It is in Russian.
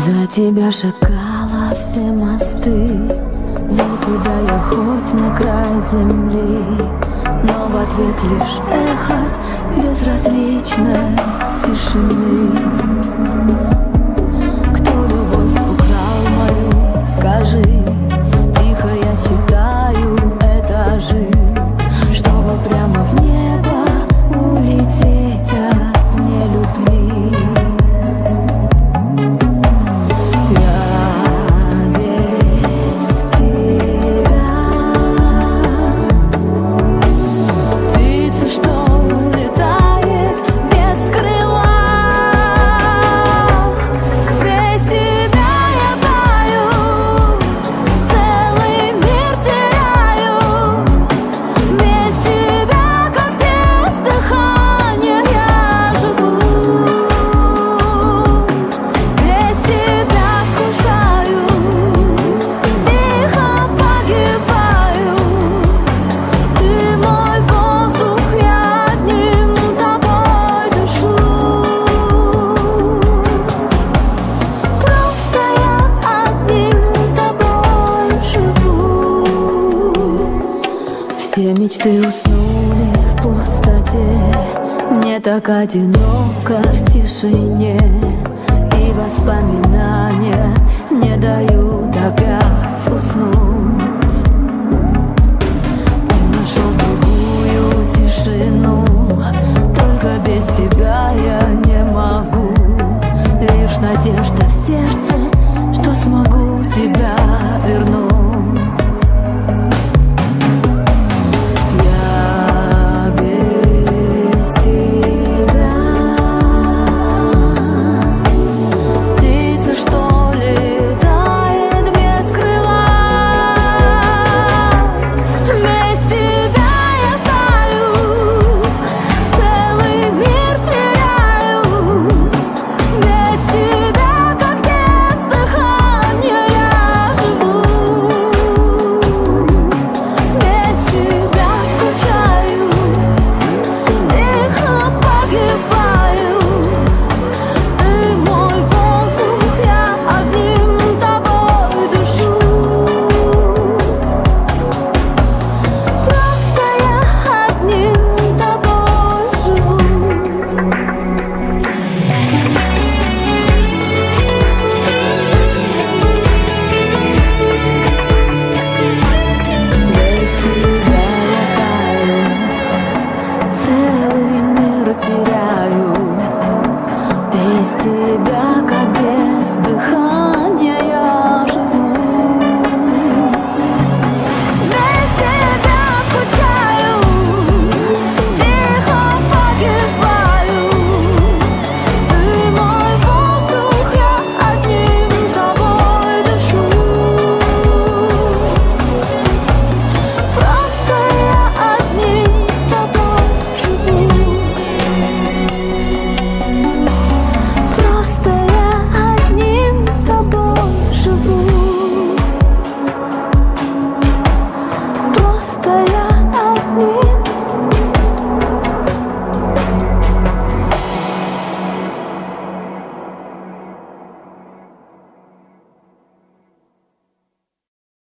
За тебя шагала все мосты, за тебя я хоть на край земли, но в ответ лишь эхо безразличной тишины. Кто любовь украл мою, скажи, тихо я считаю этажи, чтобы прямо в небо улететь от нелюбви. Все мечты уснули в пустоте, мне так одиноко в тишине, и воспоминания не дают опять уснуть. Ты нашел другую тишину, только без тебя я не могу. Лишь надежда в сердце, что смогу тебя вернуть. Теряю без тебя, как без дыхания.